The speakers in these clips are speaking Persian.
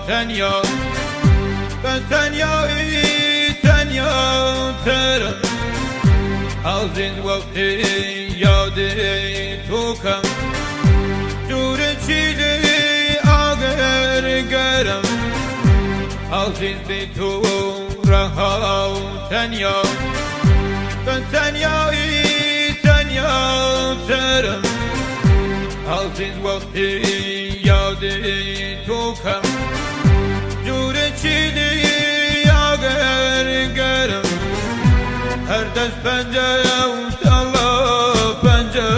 تنیا به تنیایی تنیا ترم از این وقت یاد تو کم جور چیلی آگر گرم از این بی تو رها تنیا به تنیایی تنیا ترم از این وقت یاد تو کم جور چیلی آگر گرم هر دست پنجه الله پنجه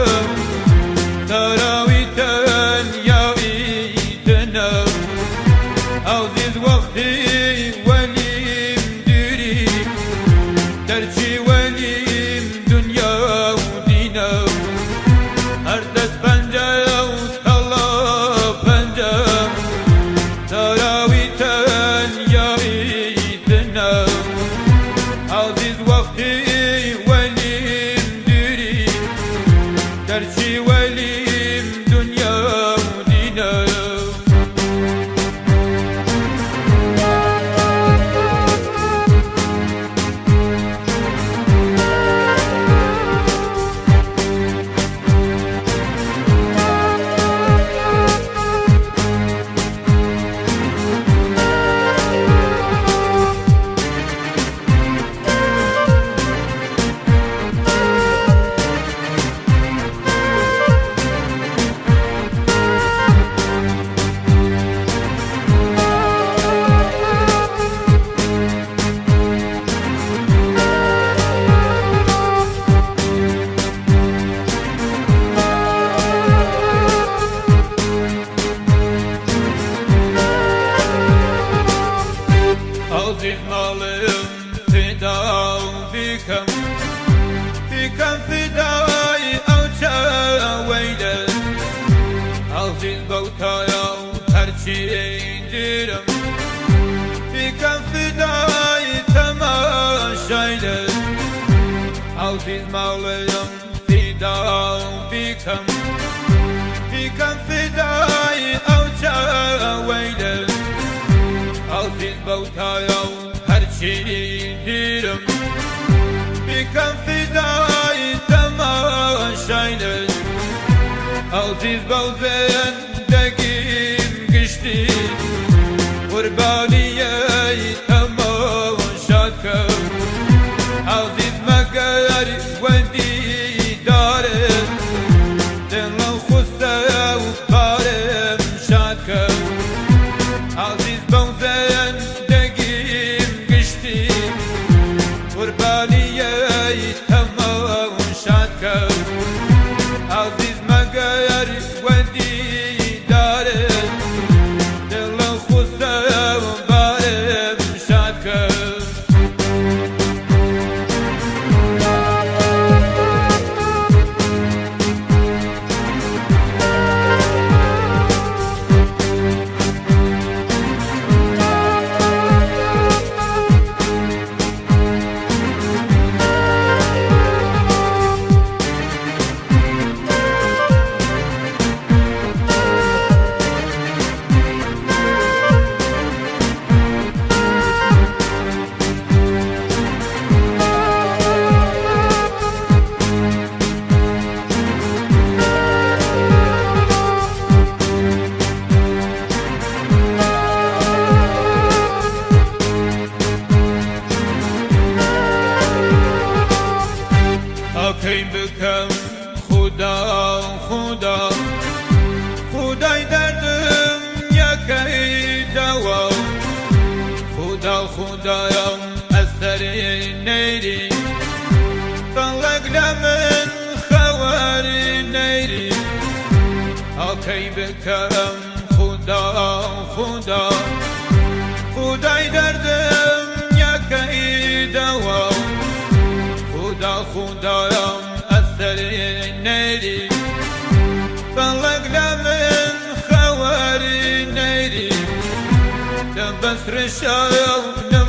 تراوی تنیایی تنم عزیز وقتی ولیم دیری درچی ولیم دنیا و دینم هر دست پنجه الله پنجه تراوی تنیایی تنم عزیز وقتی درچی ولیم دنیا و دینم عزیز مالم فدا بکم بکم فدای او چه ویله عزیز بوتایا هرچی دیرم بکم فدای تماشایله عزیز مالم فدا بکم بکم فدای او چه ویله عزیز بوتایا هرچی دیرم بکم فدای تماشایله عزیز بو زندگیم گشتی قربانیه تماشات کن عزیز مگر ودی دارم دلم خسته و بارم شاد کن عزیز بو زندگیم گشتی قربانیه تماشات کن عزیز مگر ودی دارم دلم خسته و بارم شاد کن کی بکم خدا خدا خدای دردم یکی دوا خدا خدایم اثر نیری طلق لمن خوار نیری کی بکم خدا خدا خدای دردم یکی دوا خدا خدایم اثر نیری طلق لمن خوار نیری دم بس رشایم